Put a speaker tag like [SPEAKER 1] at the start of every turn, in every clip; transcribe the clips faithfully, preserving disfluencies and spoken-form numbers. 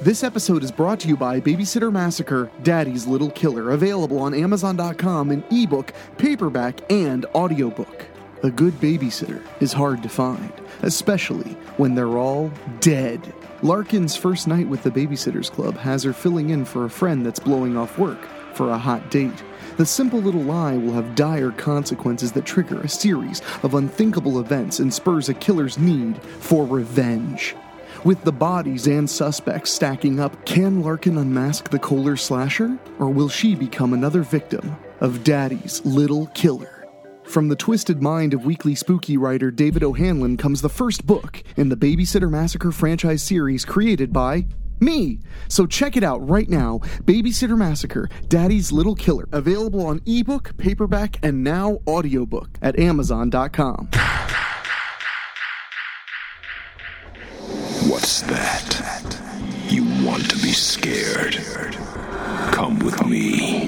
[SPEAKER 1] This episode is brought to you by Babysitter Massacre, Daddy's Little Killer, available on Amazon dot com in ebook, paperback, and audiobook. A good babysitter is hard to find, especially when they're all dead. Larkin's first night with the Babysitters Club has her filling in for a friend that's blowing off work for a hot date. The simple little lie will have dire consequences that trigger a series of unthinkable events and spurs a killer's need for revenge. With the bodies and suspects stacking up, can Larkin unmask the Kohler slasher? Or will she become another victim of Daddy's Little Killer? From the twisted mind of Weekly Spooky writer David O'Hanlon comes the first book in the Babysitter Massacre franchise series created by me. So check it out right now. Babysitter Massacre, Daddy's Little Killer. Available on ebook, paperback, and now audiobook at Amazon dot com.
[SPEAKER 2] What's that? You want to be scared? Come with me.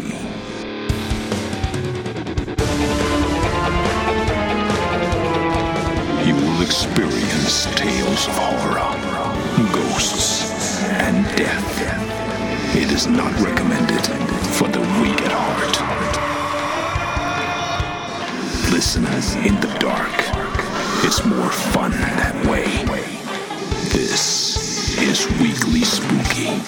[SPEAKER 2] You will experience tales of horror, ghosts, and death. It is not recommended for the weak at heart. Listen in the dark. It's more fun that way. This is Weekly Spooky.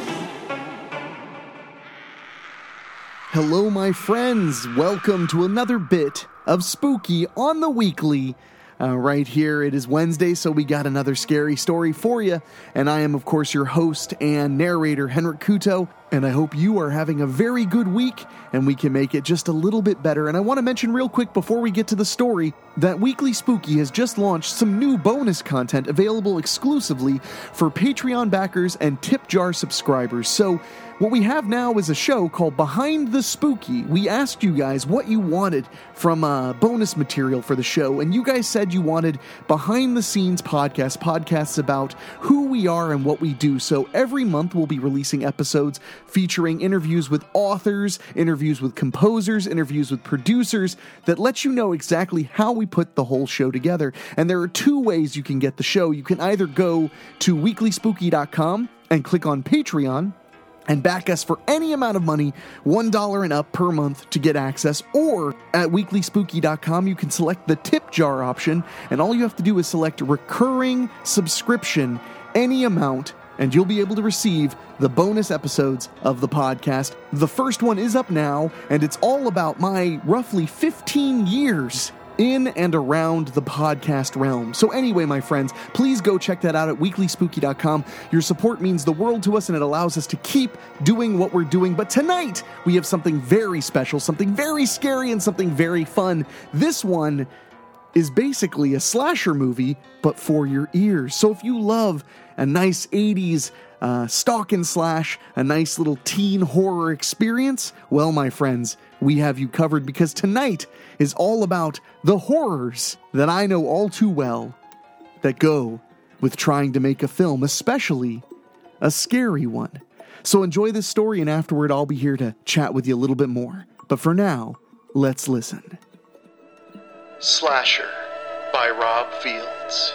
[SPEAKER 1] Hello, my friends. Welcome to another bit of Spooky on the Weekly. Uh, right here, it is Wednesday, so we got another scary story for you. And I am, of course, your host and narrator, Henrik Kuto. And I hope you are having a very good week, and we can make it just a little bit better. And I want to mention real quick before we get to the story that Weekly Spooky has just launched some new bonus content available exclusively for Patreon backers and tip jar subscribers. So what we have now is a show called Behind the Spooky. We asked you guys what you wanted from uh, bonus material for the show, and you guys said you wanted behind-the-scenes podcasts, podcasts about who we are and what we do. So every month we'll be releasing episodes featuring interviews with authors, interviews with composers, interviews with producers that let you know exactly how we put the whole show together. And there are two ways you can get the show. You can either go to weekly spooky dot com and click on Patreon and back us for any amount of money, one dollar and up per month to get access, or at weekly spooky dot com you can select the tip jar option, and all you have to do is select recurring subscription, any amount, and you'll be able to receive the bonus episodes of the podcast. The first one is up now, and it's all about my roughly fifteen years in and around the podcast realm. So anyway, my friends, please go check that out at weekly spooky dot com. Your support means the world to us, and it allows us to keep doing what we're doing. But tonight, we have something very special, something very scary, and something very fun. This one is basically a slasher movie, but for your ears. So if you love a nice eighties uh, stalk and slash, a nice little teen horror experience, well, my friends, we have you covered, because tonight is all about the horrors that I know all too well that go with trying to make a film, especially a scary one. So enjoy this story, and afterward I'll be here to chat with you a little bit more. But for now, let's listen.
[SPEAKER 3] Slasher by Rob Fields.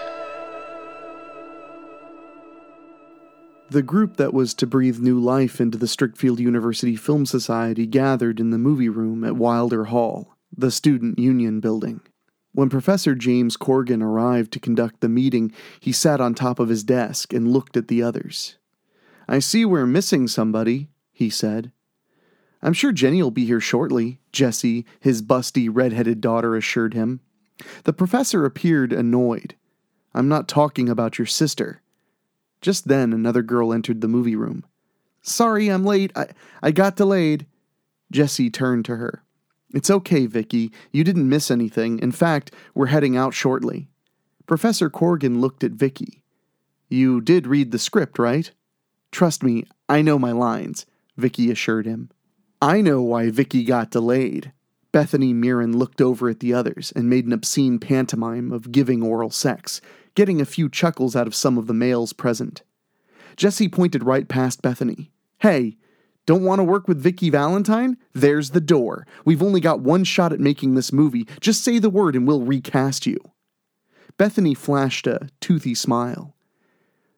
[SPEAKER 1] The group that was to breathe new life into the Strickfield University Film Society gathered in the movie room at Wilder Hall, the student union building. When Professor James Corgan arrived to conduct the meeting, he sat on top of his desk and looked at the others. "I see we're missing somebody," he said. "I'm sure Jenny'll be here shortly," Jessie, his busty, red-headed daughter, assured him. The professor appeared annoyed. "I'm not talking about your sister." Just then, another girl entered the movie room. "Sorry, I'm late. I, I got delayed." Jessie turned to her. "It's okay, Vicky. You didn't miss anything. In fact, we're heading out shortly." Professor Corgan looked at Vicky. "You did read the script, right?" "Trust me, I know my lines," Vicky assured him. "I know why Vicky got delayed." Bethany Mirren looked over at the others and made an obscene pantomime of giving oral sex, getting a few chuckles out of some of the males present. Jessie pointed right past Bethany. "Hey, don't want to work with Vicky Valentine? There's the door. We've only got one shot at making this movie. Just say the word and we'll recast you." Bethany flashed a toothy smile.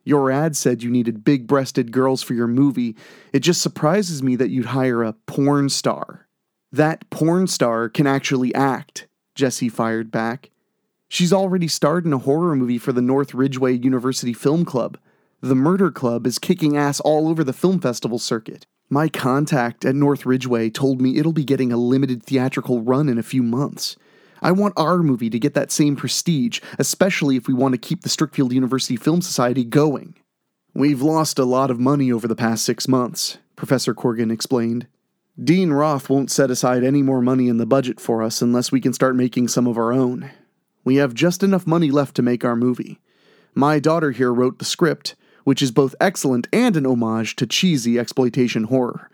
[SPEAKER 1] Your ad said you needed big-breasted girls for your movie. It just surprises me that you'd hire a porn star." "That porn star can actually act," Jessie fired back. "She's already starred in a horror movie for the North Ridgeway University Film Club. The Murder Club is kicking ass all over the film festival circuit. My contact at North Ridgeway told me it'll be getting a limited theatrical run in a few months. I want our movie to get that same prestige, especially if we want to keep the Strickfield University Film Society going." "We've lost a lot of money over the past six months, Professor Corgan explained. "Dean Roth won't set aside any more money in the budget for us unless we can start making some of our own. We have just enough money left to make our movie. My daughter here wrote the script, which is both excellent and an homage to cheesy exploitation horror.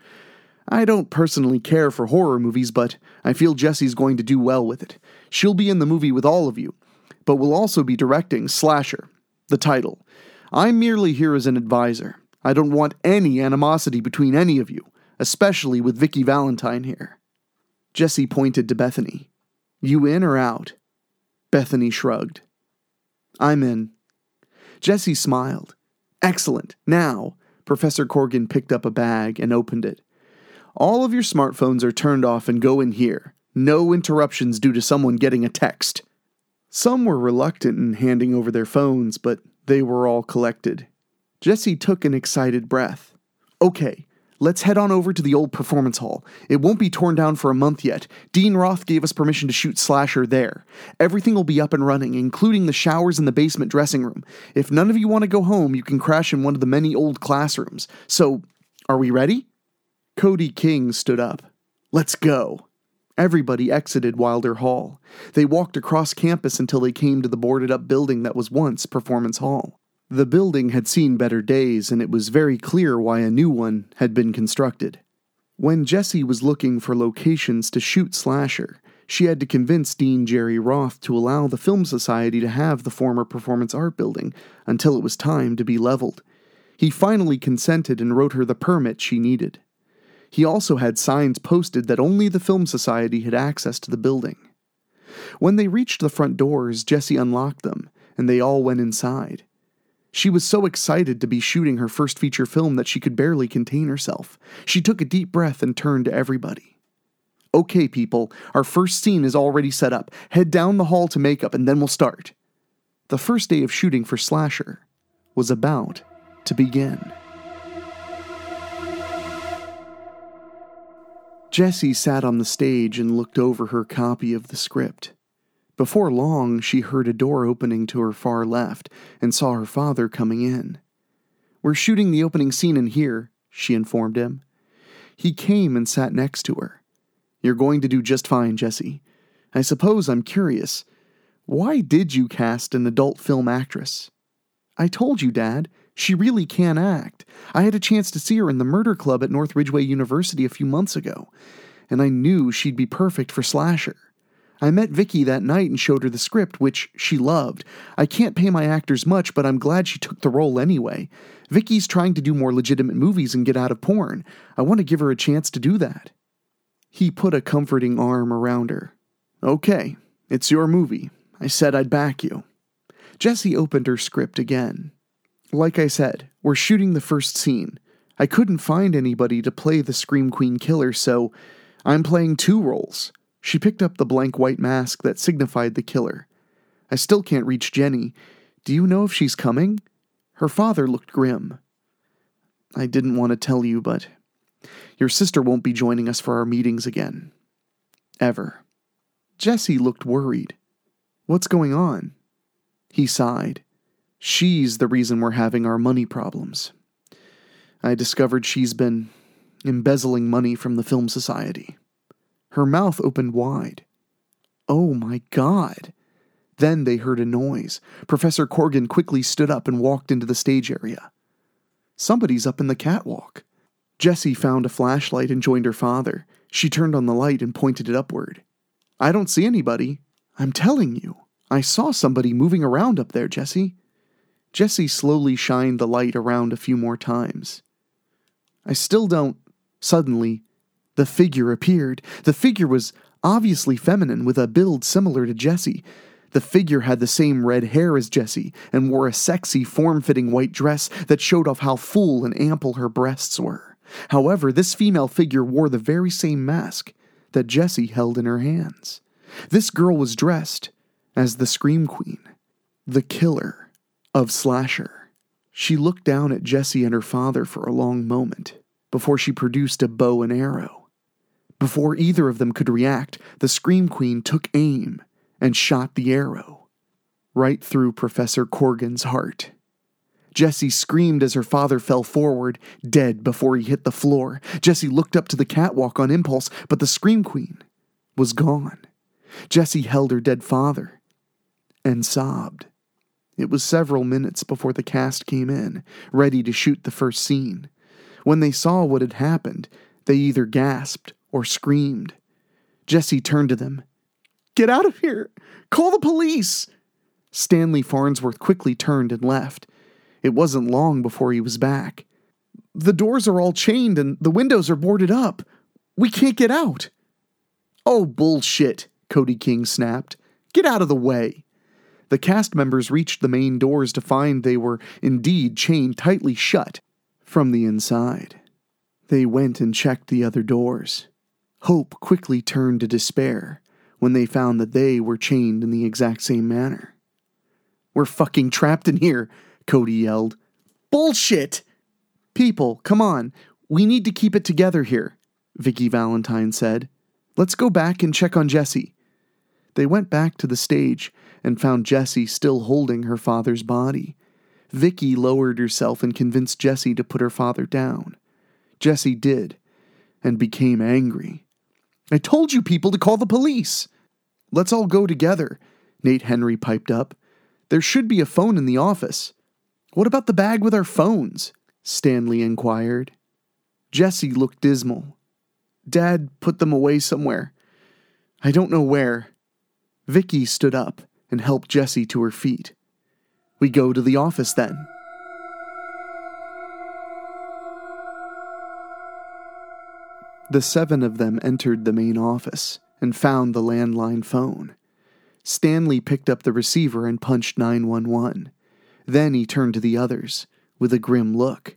[SPEAKER 1] I don't personally care for horror movies, but I feel Jessie's going to do well with it. She'll be in the movie with all of you, but will also be directing Slasher, the title. I'm merely here as an advisor. I don't want any animosity between any of you, especially with Vicky Valentine here." Jessie pointed to Bethany. "You in or out?" Bethany shrugged. "I'm in." Jessie smiled. "Excellent. Now," Professor Corgan picked up a bag and opened it. "All of your smartphones are turned off and go in here. No interruptions due to someone getting a text." Some were reluctant in handing over their phones, but they were all collected. Jessie took an excited breath. "Okay, let's head on over to the old performance hall. It won't be torn down for a month yet. Dean Roth gave us permission to shoot Slasher there. Everything will be up and running, including the showers in the basement dressing room. If none of you want to go home, you can crash in one of the many old classrooms. So, are we ready?" Cody King stood up. "Let's go." Everybody exited Wilder Hall. They walked across campus until they came to the boarded-up building that was once Performance Hall. The building had seen better days, and it was very clear why a new one had been constructed. When Jessie was looking for locations to shoot Slasher, she had to convince Dean Jerry Roth to allow the Film Society to have the former Performance Art Building until it was time to be leveled. He finally consented and wrote her the permit she needed. He also had signs posted that only the Film Society had access to the building. When they reached the front doors, Jessie unlocked them, and they all went inside. She was so excited to be shooting her first feature film that she could barely contain herself. She took a deep breath and turned to everybody. "Okay, people, our first scene is already set up. Head down the hall to makeup and then we'll start." The first day of shooting for Slasher was about to begin. Jessie sat on the stage and looked over her copy of the script. Before long, she heard a door opening to her far left and saw her father coming in. "We're shooting the opening scene in here," she informed him. He came and sat next to her. "You're going to do just fine, Jessie. I suppose I'm curious. Why did you cast an adult film actress?" "I told you, Dad. She really can act. I had a chance to see her in the Murder Club at North Ridgeway University a few months ago, and I knew she'd be perfect for Slasher. I met Vicky that night and showed her the script, which she loved. I can't pay my actors much, but I'm glad she took the role anyway. Vicky's trying to do more legitimate movies and get out of porn. I want to give her a chance to do that." He put a comforting arm around her. "Okay, it's your movie. I said I'd back you." Jessie opened her script again. "Like I said, we're shooting the first scene. I couldn't find anybody to play the Scream Queen killer, so I'm playing two roles." She picked up the blank white mask that signified the killer. "I still can't reach Jenny. Do you know if she's coming?" Her father looked grim. "I didn't want to tell you, but your sister won't be joining us for our meetings again. Ever." Jessie looked worried. "What's going on?" He sighed. "She's the reason we're having our money problems. I discovered she's been embezzling money from the Film Society." Her mouth opened wide. "Oh my God." Then they heard a noise. Professor Corgan quickly stood up and walked into the stage area. "Somebody's up in the catwalk." Jessie found a flashlight and joined her father. She turned on the light and pointed it upward. "I don't see anybody." "I'm telling you, I saw somebody moving around up there, Jessie." Jessie slowly shined the light around a few more times. "I still don't..." Suddenly, the figure appeared. The figure was obviously feminine, with a build similar to Jessie. The figure had the same red hair as Jessie and wore a sexy, form-fitting white dress that showed off how full and ample her breasts were. However, this female figure wore the very same mask that Jessie held in her hands. This girl was dressed as the Scream Queen, the killer of Slasher. She looked down at Jessie and her father for a long moment before she produced a bow and arrow. Before either of them could react, the Scream Queen took aim and shot the arrow right through Professor Corgan's heart. Jessie screamed as her father fell forward, dead before he hit the floor. Jessie looked up to the catwalk on impulse, but the Scream Queen was gone. Jessie held her dead father and sobbed. It was several minutes before the cast came in, ready to shoot the first scene. When they saw what had happened, they either gasped or screamed. Jessie turned to them. "Get out of here! Call the police!" Stanley Farnsworth quickly turned and left. It wasn't long before he was back. "The doors are all chained and the windows are boarded up. We can't get out." "Oh, bullshit," Cody King snapped. "Get out of the way." The cast members reached the main doors to find they were indeed chained tightly shut from the inside. They went and checked the other doors. Hope quickly turned to despair when they found that they were chained in the exact same manner. "We're fucking trapped in here," Cody yelled. "Bullshit!" "People, come on. We need to keep it together here," Vicky Valentine said. "Let's go back and check on Jessie." They went back to the stage and found Jessie still holding her father's body. Vicky lowered herself and convinced Jessie to put her father down. Jessie did, and became angry. "I told you people to call the police." "Let's all go together," Nate Henry piped up. "There should be a phone in the office." "What about the bag with our phones?" Stanley inquired. Jessie looked dismal. "Dad put them away somewhere. I don't know where." Vicky stood up and helped Jessie to her feet. "We go to the office then." The seven of them entered the main office and found the landline phone. Stanley picked up the receiver and punched nine one one. Then he turned to the others with a grim look.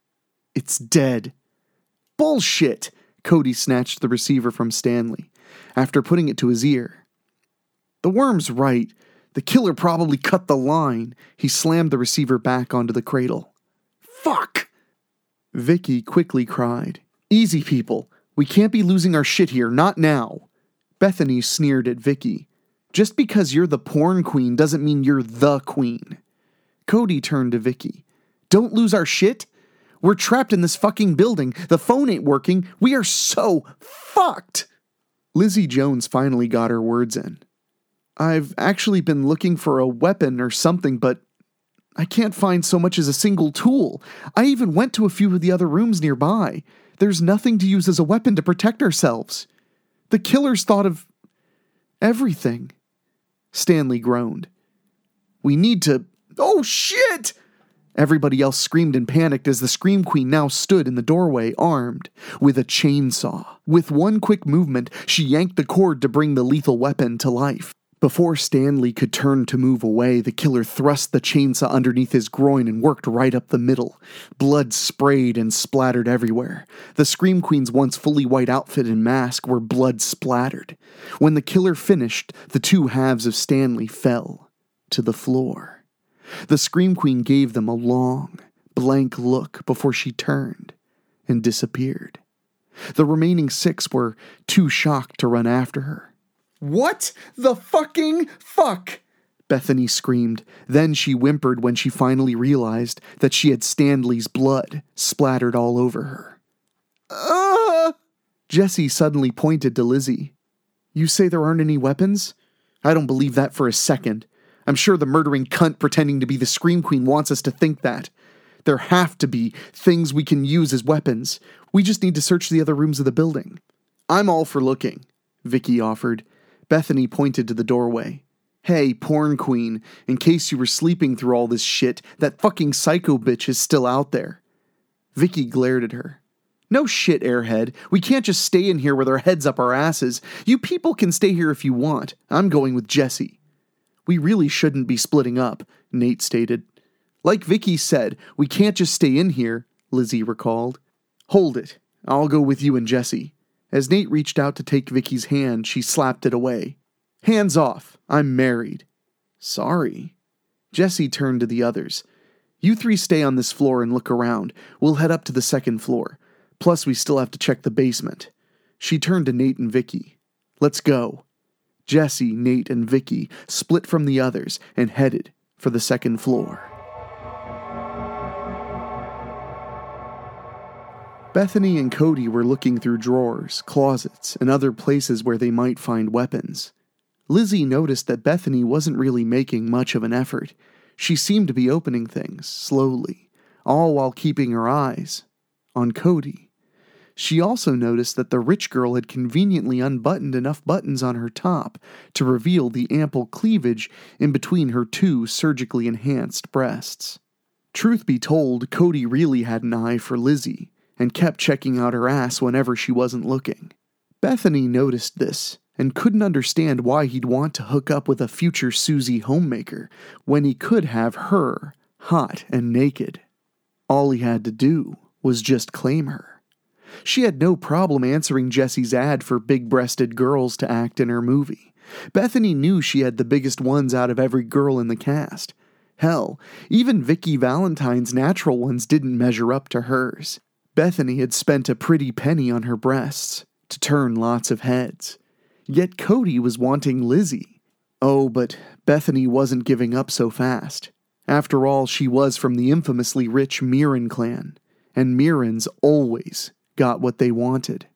[SPEAKER 1] "It's dead." "Bullshit!" Cody snatched the receiver from Stanley. After putting it to his ear, "The worm's right. The killer probably cut the line." He slammed the receiver back onto the cradle. "Fuck!" Vicky quickly cried. "Easy, people. We can't be losing our shit here, not now." Bethany sneered at Vicky. "Just because you're the porn queen doesn't mean you're the queen." Cody turned to Vicky. "Don't lose our shit? We're trapped in this fucking building. The phone ain't working. We are so fucked." Lizzie Jones finally got her words in. "I've actually been looking for a weapon or something, but I can't find so much as a single tool. I even went to a few of the other rooms nearby. There's nothing to use as a weapon to protect ourselves. The killers thought of everything." Stanley groaned. "We need to—" "Oh, shit!" Everybody else screamed and panicked as the Scream Queen now stood in the doorway, armed with a chainsaw. With one quick movement, she yanked the cord to bring the lethal weapon to life. Before Stanley could turn to move away, the killer thrust the chainsaw underneath his groin and worked right up the middle. Blood sprayed and splattered everywhere. The Scream Queen's once fully white outfit and mask were blood splattered. When the killer finished, the two halves of Stanley fell to the floor. The Scream Queen gave them a long, blank look before she turned and disappeared. The remaining six were too shocked to run after her. "What the fucking fuck?" Bethany screamed. Then she whimpered when she finally realized that she had Stanley's blood splattered all over her. Ah! Jessie suddenly pointed to Lizzie. "You say there aren't any weapons? I don't believe that for a second. I'm sure the murdering cunt pretending to be the Scream Queen wants us to think that. There have to be things we can use as weapons. We just need to search the other rooms of the building." "I'm all for looking," Vicky offered. Bethany pointed to the doorway. "Hey, porn queen, in case you were sleeping through all this shit, that fucking psycho bitch is still out there." Vicky glared at her. "No shit, airhead. We can't just stay in here with our heads up our asses. You people can stay here if you want. I'm going with Jessie." We really shouldn't be splitting up, Nate stated. Like Vicky said, we can't just stay in here, Lizzie recalled. Hold it. I'll go with you and Jesse. As Nate reached out to take Vicky's hand, she slapped it away. Hands off. I'm married. Sorry. Jesse turned to the others. You three stay on this floor and look around. We'll head up to the second floor. Plus, we still have to check the basement. She turned to Nate and Vicky. Let's go. Jesse, Nate, and Vicky split from the others and headed for the second floor. Bethany and Cody were looking through drawers, closets, and other places where they might find weapons. Lizzie noticed that Bethany wasn't really making much of an effort. She seemed to be opening things, slowly, all while keeping her eyes on Cody. She also noticed that the rich girl had conveniently unbuttoned enough buttons on her top to reveal the ample cleavage in between her two surgically enhanced breasts. Truth be told, Cody really had an eye for Lizzie, and kept checking out her ass whenever she wasn't looking. Bethany noticed this, and couldn't understand why he'd want to hook up with a future Susie homemaker when he could have her, hot and naked. All he had to do was just claim her. She had no problem answering Jesse's ad for big-breasted girls to act in her movie. Bethany knew she had the biggest ones out of every girl in the cast. Hell, even Vicky Valentine's natural ones didn't measure up to hers. Bethany had spent a pretty penny on her breasts to turn lots of heads. Yet Cody was wanting Lizzie. Oh, but Bethany wasn't giving up so fast. After all, she was from the infamously rich Mirren clan, and Mirrens always got what they wanted.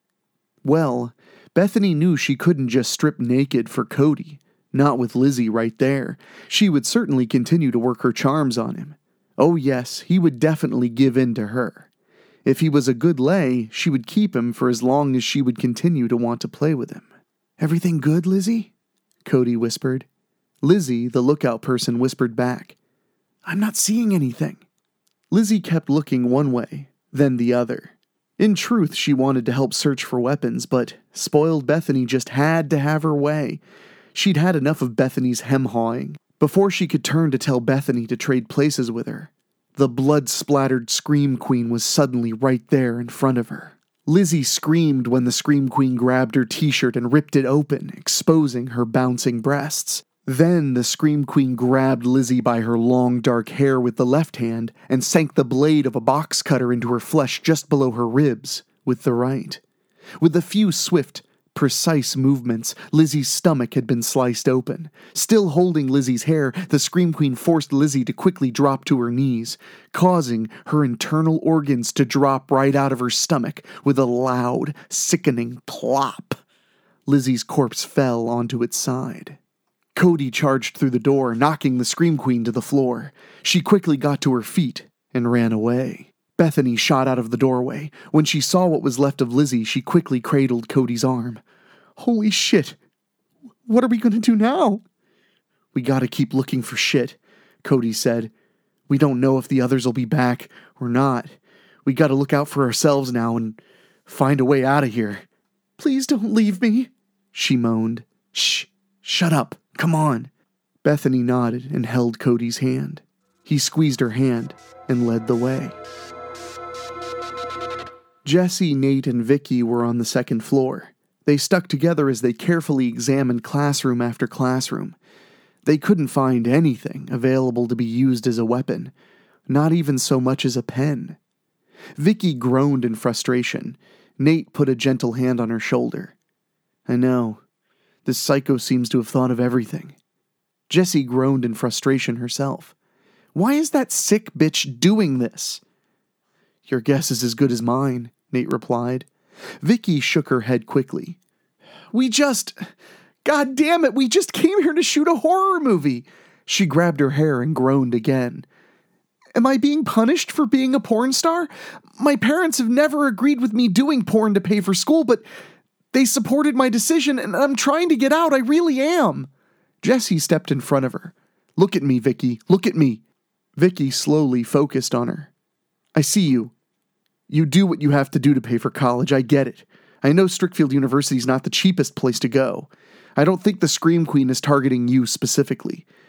[SPEAKER 1] Well, Bethany knew she couldn't just strip naked for Cody, not with Lizzie right there. She would certainly continue to work her charms on him. Oh yes, he would definitely give in to her. If he was a good lay, she would keep him for as long as she would continue to want to play with him. Everything good, Lizzie? Cody whispered. Lizzie, the lookout person, whispered back. I'm not seeing anything. Lizzie kept looking one way, then the other. In truth, she wanted to help search for weapons, but spoiled Bethany just had to have her way. She'd had enough of Bethany's hem-hawing before she could turn to tell Bethany to trade places with her. The blood-splattered Scream Queen was suddenly right there in front of her. Lizzie screamed when the Scream Queen grabbed her t-shirt and ripped it open, exposing her bouncing breasts. Then the Scream Queen grabbed Lizzie by her long dark hair with the left hand and sank the blade of a box cutter into her flesh just below her ribs with the right. With a few swift, precise movements, Lizzie's stomach had been sliced open. Still holding Lizzie's hair, the Scream Queen forced Lizzie to quickly drop to her knees, causing her internal organs to drop right out of her stomach with a loud, sickening plop. Lizzie's corpse fell onto its side. Cody charged through the door, knocking the Scream Queen to the floor. She quickly got to her feet and ran away. Bethany shot out of the doorway. When she saw what was left of Lizzie, she quickly cradled Cody's arm. Holy shit. What are we going to do now? We gotta keep looking for shit, Cody said. We don't know if the others will be back or not. We gotta look out for ourselves now and find a way out of here. Please don't leave me, she moaned. Shh, shut up, come on. Bethany nodded and held Cody's hand. He squeezed her hand and led the way. Jesse, Nate, and Vicky were on the second floor. They stuck together as they carefully examined classroom after classroom. They couldn't find anything available to be used as a weapon, not even so much as a pen. Vicky groaned in frustration. Nate put a gentle hand on her shoulder. I know. This psycho seems to have thought of everything. Jessie groaned in frustration herself. Why is that sick bitch doing this? Your guess is as good as mine, Nate replied. Vicky shook her head quickly. We just... God damn it, we just came here to shoot a horror movie. She grabbed her hair and groaned again. Am I being punished for being a porn star? My parents have never agreed with me doing porn to pay for school, but they supported my decision and I'm trying to get out, I really am. Jessie stepped in front of her. Look at me, Vicky, look at me. Vicky slowly focused on her. I see you. You do what you have to do to pay for college, I get it. I know Strickfield University is not the cheapest place to go. I don't think the Scream Queen is targeting you specifically.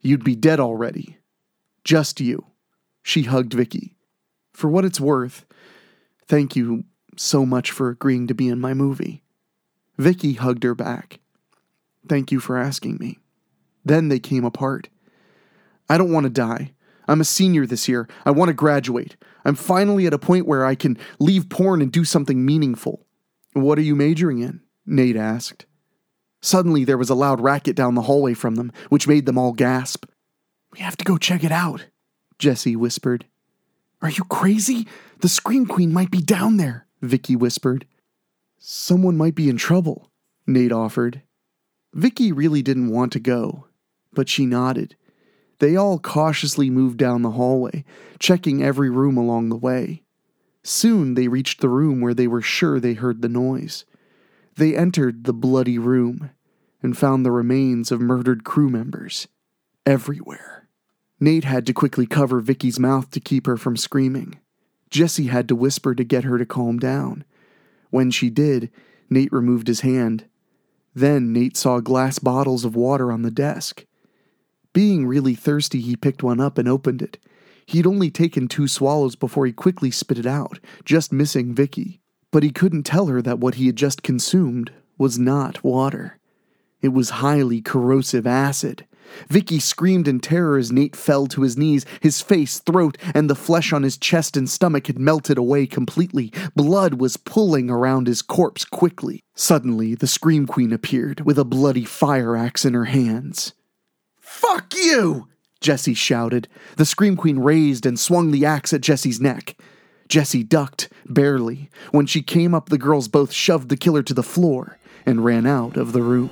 [SPEAKER 1] You'd be dead already. Just you. She hugged Vicky. For what it's worth, thank you so much for agreeing to be in my movie. Vicky hugged her back. Thank you for asking me. Then they came apart. I don't want to die. I'm a senior this year. I want to graduate. I'm finally at a point where I can leave porn and do something meaningful. What are you majoring in? Nate asked. Suddenly there was a loud racket down the hallway from them, which made them all gasp. We have to go check it out, Jessie whispered. Are you crazy? The Scream Queen might be down there, Vicky whispered. Someone might be in trouble, Nate offered. Vicky really didn't want to go, but she nodded. They all cautiously moved down the hallway, checking every room along the way. Soon they reached the room where they were sure they heard the noise. They entered the bloody room and found the remains of murdered crew members everywhere. Nate had to quickly cover Vicky's mouth to keep her from screaming. Jessie had to whisper to get her to calm down. When she did, Nate removed his hand. Then Nate saw glass bottles of water on the desk. Being really thirsty, he picked one up and opened it. He'd only taken two swallows before he quickly spit it out, just missing Vicky. But he couldn't tell her that what he had just consumed was not water. It was highly corrosive acid. Vicky screamed in terror as Nate fell to his knees. His face, throat, and the flesh on his chest and stomach had melted away completely. Blood was pooling around his corpse quickly. Suddenly, the Scream Queen appeared with a bloody fire axe in her hands. Fuck you! Jessie shouted. The Scream Queen raised and swung the axe at Jessie's neck. Jessie ducked, barely. When she came up, the girls both shoved the killer to the floor and ran out of the room.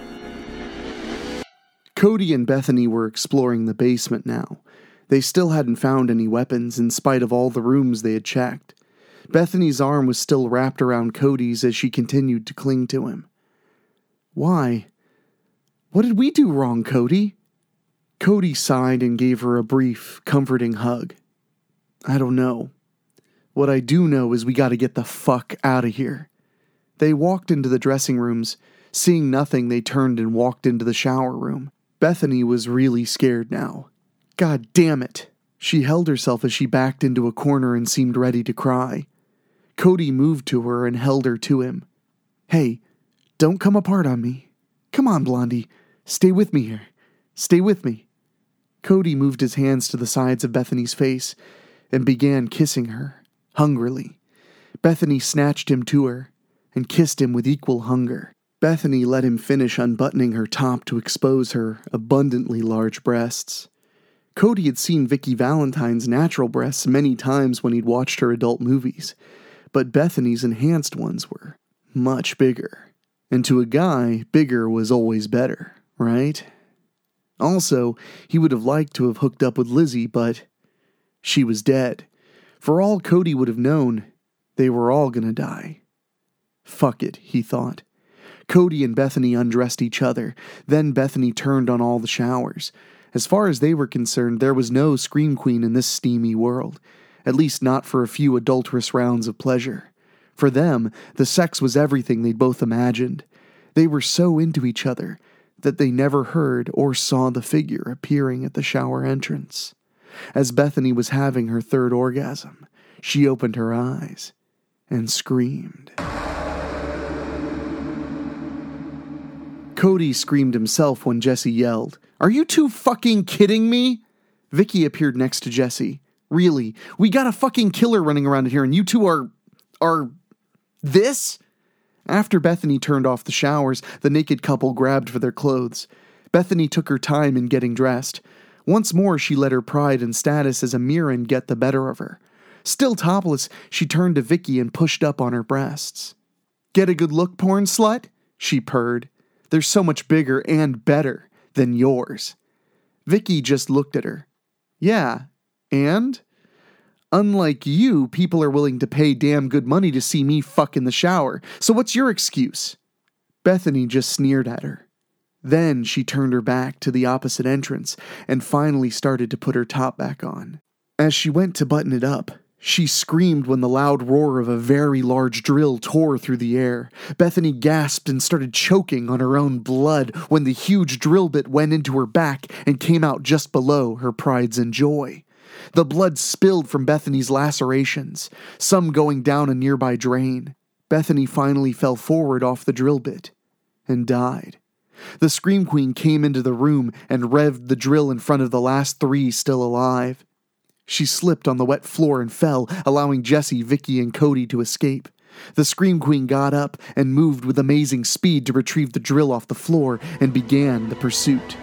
[SPEAKER 1] Cody and Bethany were exploring the basement now. They still hadn't found any weapons in spite of all the rooms they had checked. Bethany's arm was still wrapped around Cody's as she continued to cling to him. Why? What did we do wrong, Cody? Cody sighed and gave her a brief, comforting hug. I don't know. What I do know is we gotta get the fuck out of here. They walked into the dressing rooms. Seeing nothing, they turned and walked into the shower room. Bethany was really scared now. God damn it. She held herself as she backed into a corner and seemed ready to cry. Cody moved to her and held her to him. Hey, don't come apart on me. Come on, Blondie. Stay with me here. Stay with me. Cody moved his hands to the sides of Bethany's face and began kissing her, hungrily. Bethany snatched him to her and kissed him with equal hunger. Bethany let him finish unbuttoning her top to expose her abundantly large breasts. Cody had seen Vicky Valentine's natural breasts many times when he'd watched her adult movies, but Bethany's enhanced ones were much bigger. And to a guy, bigger was always better, right? Also, he would have liked to have hooked up with Lizzie, but she was dead. For all Cody would have known, they were all gonna die. Fuck it, he thought. Cody and Bethany undressed each other. Then Bethany turned on all the showers. As far as they were concerned, there was no Scream Queen in this steamy world. At least not for a few adulterous rounds of pleasure. For them, the sex was everything they'd both imagined. They were so into each other that they never heard or saw the figure appearing at the shower entrance. As Bethany was having her third orgasm, she opened her eyes and screamed. Cody screamed himself when Jessie yelled, Are you two fucking kidding me? Vicky appeared next to Jessie. Really, we got a fucking killer running around here and you two are... are... this? After Bethany turned off the showers, the naked couple grabbed for their clothes. Bethany took her time in getting dressed. Once more, she let her pride and status as a Mirren get the better of her. Still topless, she turned to Vicky and pushed up on her breasts. Get a good look, porn slut? She purred. They're so much bigger and better than yours. Vicky just looked at her. Yeah, and? Unlike you, people are willing to pay damn good money to see me fuck in the shower. So what's your excuse? Bethany just sneered at her. Then she turned her back to the opposite entrance and finally started to put her top back on. As she went to button it up, She screamed when the loud roar of a very large drill tore through the air. Bethany gasped and started choking on her own blood when the huge drill bit went into her back and came out just below her prides and joy. The blood spilled from Bethany's lacerations, some going down a nearby drain. Bethany finally fell forward off the drill bit and died. The Scream Queen came into the room and revved the drill in front of the last three still alive. She slipped on the wet floor and fell, allowing Jesse, Vicky, and Cody to escape. The Scream Queen got up and moved with amazing speed to retrieve the drill off the floor and began the pursuit.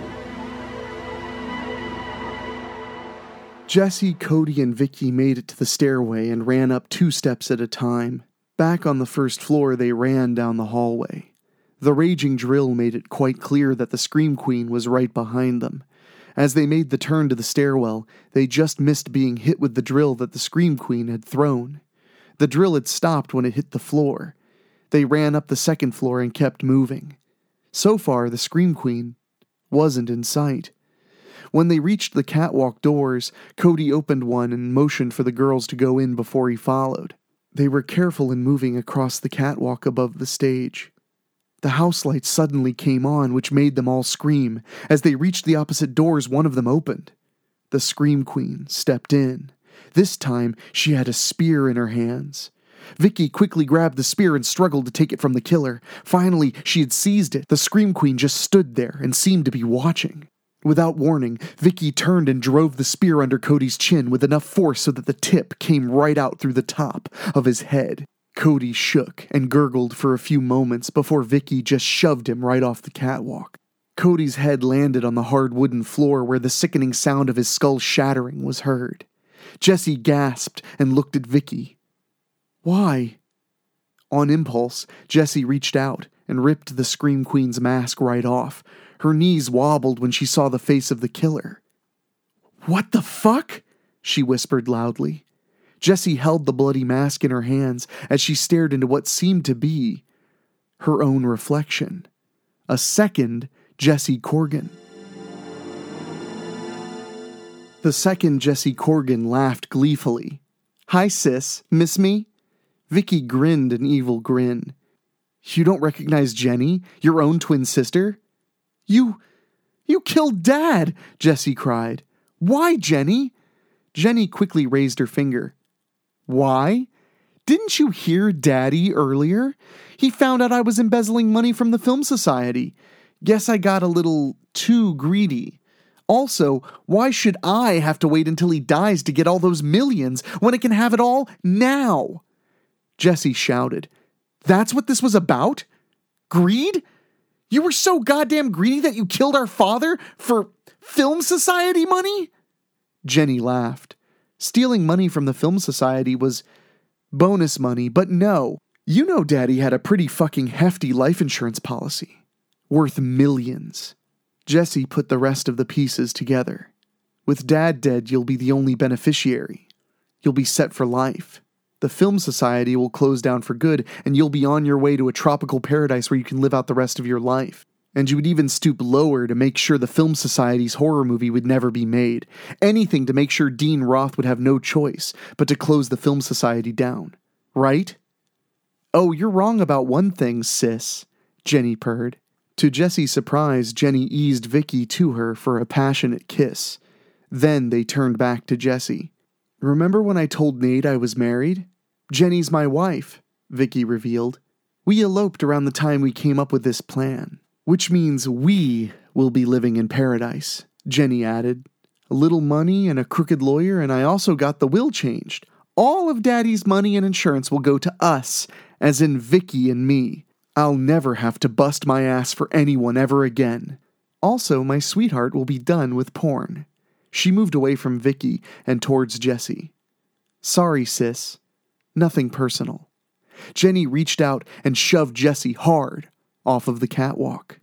[SPEAKER 1] Jesse, Cody, and Vicky made it to the stairway and ran up two steps at a time. Back on the first floor, they ran down the hallway. The raging drill made it quite clear that the Scream Queen was right behind them. As they made the turn to the stairwell, they just missed being hit with the drill that the Scream Queen had thrown. The drill had stopped when it hit the floor. They ran up the second floor and kept moving. So far, the Scream Queen wasn't in sight. When they reached the catwalk doors, Cody opened one and motioned for the girls to go in before he followed. They were careful in moving across the catwalk above the stage. The house lights suddenly came on, which made them all scream. As they reached the opposite doors, one of them opened. The Scream Queen stepped in. This time, she had a spear in her hands. Vicky quickly grabbed the spear and struggled to take it from the killer. Finally, she had seized it. The Scream Queen just stood there and seemed to be watching. Without warning, Vicky turned and drove the spear under Cody's chin with enough force so that the tip came right out through the top of his head. Cody shook and gurgled for a few moments before Vicky just shoved him right off the catwalk. Cody's head landed on the hard wooden floor where the sickening sound of his skull shattering was heard. Jesse gasped and looked at Vicky. Why? On impulse, Jesse reached out and ripped the Scream Queen's mask right off. Her knees wobbled when she saw the face of the killer. "What the fuck?" she whispered loudly. Jessie held the bloody mask in her hands as she stared into what seemed to be her own reflection. A second Jesse Corrigan. The second Jesse Corrigan laughed gleefully. "Hi, sis. Miss me?" Vicky grinned an evil grin. "You don't recognize Jenny, your own twin sister?" You... you killed Dad!" Jessie cried. "Why, Jenny?" Jenny quickly raised her finger. "Why? Didn't you hear Daddy earlier? He found out I was embezzling money from the Film Society. Guess I got a little too greedy. Also, why should I have to wait until he dies to get all those millions when I can have it all now?" Jessie shouted. "That's what this was about? Greed? You were so goddamn greedy that you killed our father for Film Society money?" Jenny laughed. Stealing money from the Film Society was bonus money, but no. You know Daddy had a pretty fucking hefty life insurance policy. Worth millions. Jessie put the rest of the pieces together. With Dad dead, you'll be the only beneficiary. You'll be set for life. The Film Society will close down for good, and you'll be on your way to a tropical paradise where you can live out the rest of your life. And you would even stoop lower to make sure the Film Society's horror movie would never be made. Anything to make sure Dean Roth would have no choice but to close the Film Society down. Right? "Oh, you're wrong about one thing, sis," Jenny purred. To Jessie's surprise, Jenny eased Vicky to her for a passionate kiss. Then they turned back to Jessie. "Remember when I told Nate I was married? Jenny's my wife," Vicky revealed. "We eloped around the time we came up with this plan. Which means we will be living in paradise," Jenny added. "A little money and a crooked lawyer, and I also got the will changed. All of Daddy's money and insurance will go to us, as in Vicky and me. I'll never have to bust my ass for anyone ever again. Also, my sweetheart will be done with porn." She moved away from Vicky and towards Jessie. "Sorry, sis. Nothing personal." Jenny reached out and shoved Jessie hard off of the catwalk.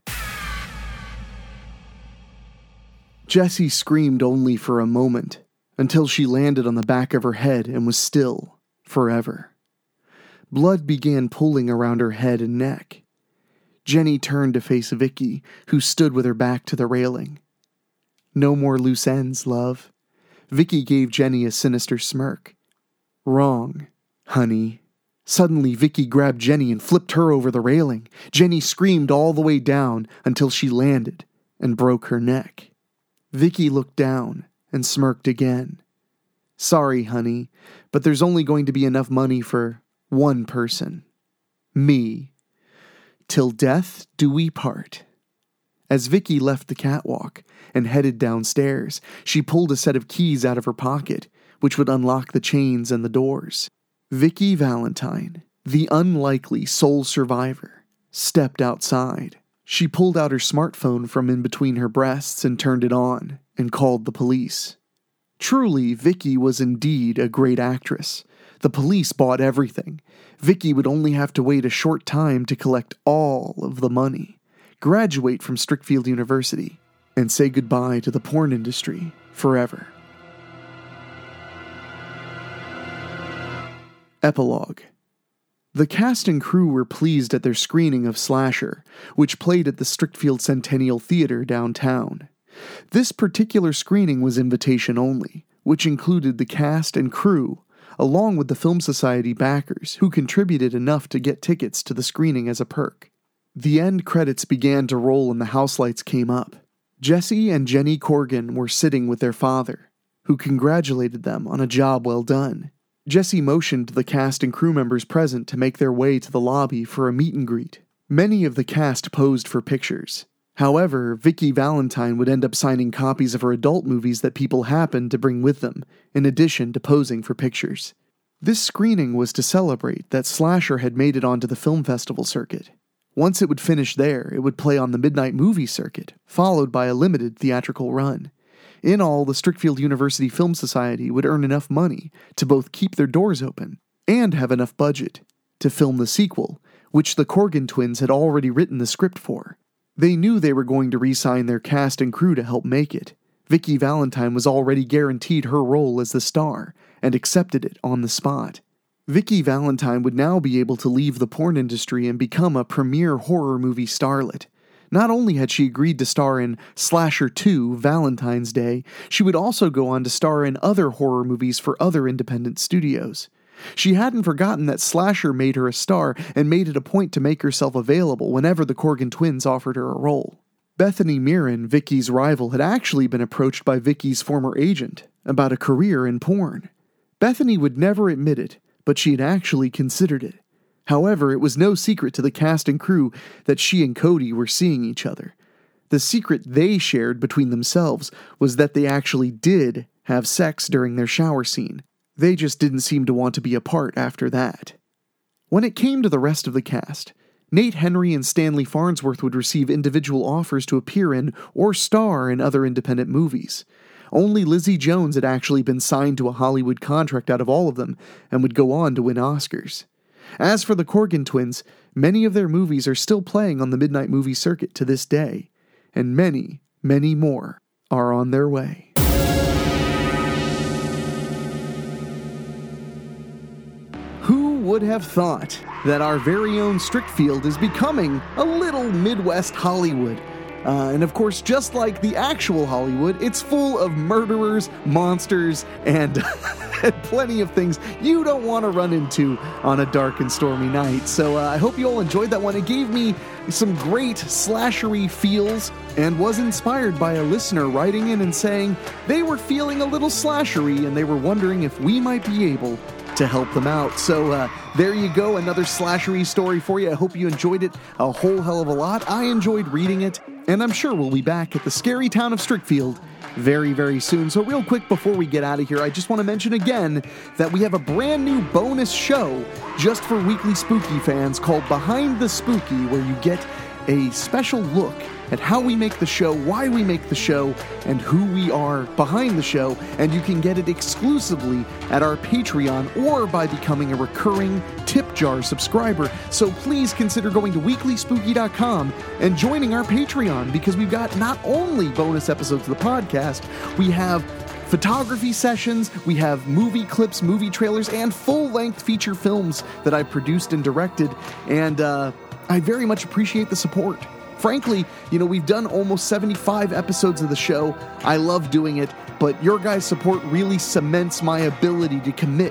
[SPEAKER 1] Jessie screamed only for a moment, until she landed on the back of her head and was still forever. Blood began pooling around her head and neck. Jenny turned to face Vicky, who stood with her back to the railing. "No more loose ends, love." Vicky gave Jenny a sinister smirk. Wrong, honey. Suddenly, Vicky grabbed Jenny and flipped her over the railing. Jenny screamed all the way down until she landed and broke her neck. Vicky looked down and smirked again. Sorry, honey, but there's only going to be enough money for one person. Me. Till death do we part. As Vicky left the catwalk and headed downstairs, she pulled a set of keys out of her pocket, which would unlock the chains and the doors. Vicky Valentine, the unlikely sole survivor, stepped outside. She pulled out her smartphone from in between her breasts and turned it on, and called the police. Truly, Vicky was indeed a great actress. The police bought everything. Vicky would only have to wait a short time to collect all of the money, graduate from Strickfield University, and say goodbye to the porn industry forever. Epilogue. The cast and crew were pleased at their screening of Slasher, which played at the Strickfield Centennial Theater downtown. This particular screening was invitation only, which included the cast and crew, along with the Film Society backers, who contributed enough to get tickets to the screening as a perk. The end credits began to roll and the house lights came up. Jesse and Jenny Corgan were sitting with their father, who congratulated them on a job well done. Jesse motioned the cast and crew members present to make their way to the lobby for a meet and greet. Many of the cast posed for pictures. However, Vicky Valentine would end up signing copies of her adult movies that people happened to bring with them, in addition to posing for pictures. This screening was to celebrate that Slasher had made it onto the film festival circuit. Once it would finish there, it would play on the midnight movie circuit, followed by a limited theatrical run. In all, the Strickfield University Film Society would earn enough money to both keep their doors open and have enough budget to film the sequel, which the Corgan twins had already written the script for. They knew they were going to re-sign their cast and crew to help make it. Vicky Valentine was already guaranteed her role as the star and accepted it on the spot. Vicky Valentine would now be able to leave the porn industry and become a premier horror movie starlet. Not only had she agreed to star in Slasher two, Valentine's Day, she would also go on to star in other horror movies for other independent studios. She hadn't forgotten that Slasher made her a star and made it a point to make herself available whenever the Corgan twins offered her a role. Bethany Mirren, Vicky's rival, had actually been approached by Vicky's former agent about a career in porn. Bethany would never admit it, but she had actually considered it. However, it was no secret to the cast and crew that she and Cody were seeing each other. The secret they shared between themselves was that they actually did have sex during their shower scene. They just didn't seem to want to be apart after that. When it came to the rest of the cast, Nate Henry and Stanley Farnsworth would receive individual offers to appear in or star in other independent movies. Only Lizzie Jones had actually been signed to a Hollywood contract out of all of them and would go on to win Oscars. As for the Corgan twins, many of their movies are still playing on the midnight movie circuit to this day, and many, many more are on their way. Who would have thought that our very own Strickfield is becoming a little Midwest Hollywood? Uh, and of course, just like the actual Hollywood, it's full of murderers, monsters, and, and plenty of things you don't want to run into on a dark and stormy night. So uh, I hope you all enjoyed that one. It gave me some great slashery feels and was inspired by a listener writing in and saying they were feeling a little slashery and they were wondering if we might be able to help them out. So uh, there you go, another slashery story for you. I hope you enjoyed it a whole hell of a lot. I enjoyed reading it, and I'm sure we'll be back at the scary town of Strickfield very, very soon. So real quick before we get out of here, I just want to mention again that we have a brand new bonus show just for Weekly Spooky fans called Behind the Spooky, where you get a special look at how we make the show, why we make the show, and who we are behind the show, and you can get it exclusively at our Patreon or by becoming a recurring tip jar subscriber. So please consider going to weekly spooky dot com and joining our Patreon, because we've got not only bonus episodes of the podcast, we have photography sessions, we have movie clips, movie trailers, and full-length feature films that I've produced and directed, and uh, I very much appreciate the support. Frankly, you know, we've done almost seventy-five episodes of the show. I love doing it, but your guys' support really cements my ability to commit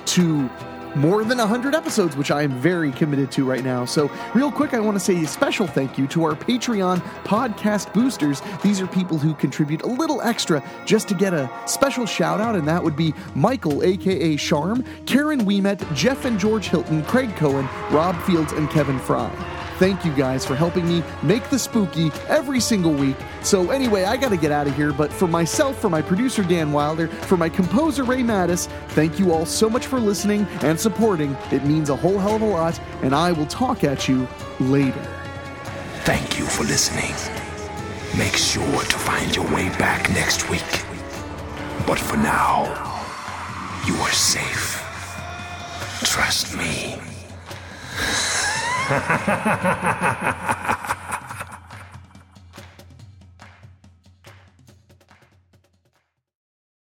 [SPEAKER 1] to more than one hundred episodes, which I am very committed to right now. So real quick, I want to say a special thank you to our Patreon podcast boosters. These are people who contribute a little extra just to get a special shout out, and that would be Michael, aka Sharm, Karen Weemet, Jeff and George Hilton, Craig Cohen, Rob Fields, and Kevin Fry. Thank you guys for helping me make the spooky every single week. So anyway, I gotta get out of here, but for myself, for my producer Dan Wilder, for my composer Ray Mattis, thank you all so much for listening and supporting. It means a whole hell of a lot, and I will talk at you later.
[SPEAKER 2] Thank you for listening. Make sure to find your way back next week. But for now, you are safe. Trust me. Ha ha ha ha ha ha ha!